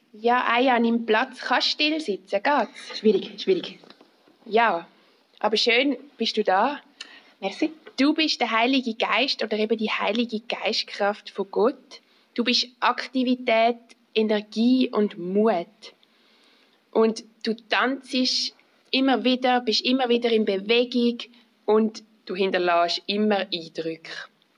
Ja, Aya, nimm Platz. Kannst du still sitzen, geht's? Schwierig. Ja, aber schön bist du da. Merci. Du bist der Heilige Geist oder eben die Heilige Geistkraft von Gott. Du bist Aktivität, Energie und Mut. Und du tanzt immer wieder, bist immer wieder in Bewegung und du hinterlässt immer Eindrücke.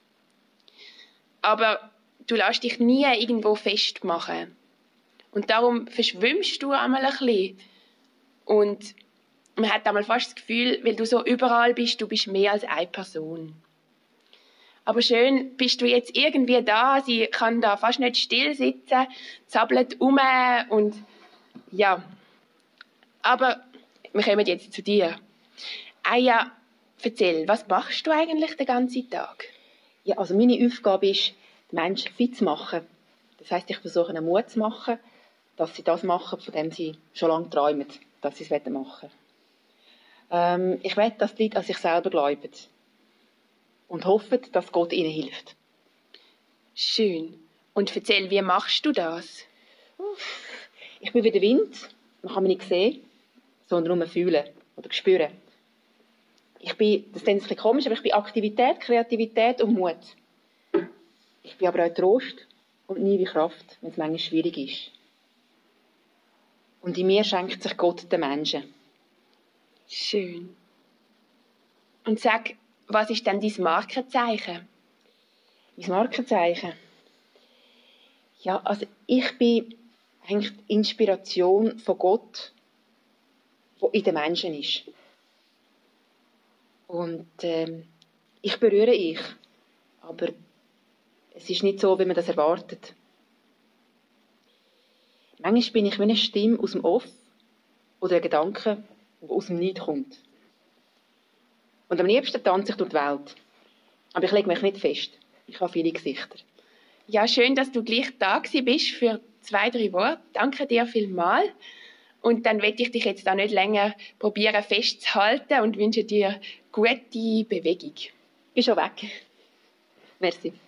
Aber du lässt dich nie irgendwo festmachen. Und darum verschwimmst du einmal ein bisschen. Und man hat einmal fast das Gefühl, weil du so überall bist, du bist mehr als eine Person. Aber schön bist du jetzt irgendwie da. Sie kann da fast nicht still sitzen, zappelt um und ja. Aber wir kommen jetzt zu dir. Aya, erzähl, was machst du eigentlich den ganzen Tag? Ja, also meine Aufgabe ist, die Menschen fit zu machen. Das heisst, ich versuche ihnen Mut zu machen, dass sie das machen, von dem sie schon lange träumen, dass sie es machen wollen. Ich will, dass die Leute an sich selber glauben und hoffen, dass Gott ihnen hilft. Schön. Und erzähl, wie machst du das? Ich bin wie der Wind, man kann mich nicht sehen, sondern nur fühlen oder spüren. Das klingt ein bisschen komisch, aber ich bin Aktivität, Kreativität und Mut. Ich bin aber auch Trost und nie wie Kraft, wenn es manchmal schwierig ist. Und in mir schenkt sich Gott den Menschen. Schön. Und sag, was ist denn dein Markenzeichen? Mein Markenzeichen? Ja, also ich bin eigentlich die Inspiration von Gott, die in den Menschen ist. Und ich berühre ich, aber es ist nicht so, wie man das erwartet. Manchmal bin ich wie eine Stimme aus dem Off oder ein Gedanke, der aus dem Nichts kommt. Und am liebsten tanze ich durch die Welt. Aber ich lege mich nicht fest. Ich habe viele Gesichter. Ja, schön, dass du gleich da bist für 2, 3 Worte. Danke dir vielmals. Und dann werde ich dich jetzt da nicht länger probieren festzuhalten und wünsche dir gute Bewegung. Ich bin schon weg. Merci.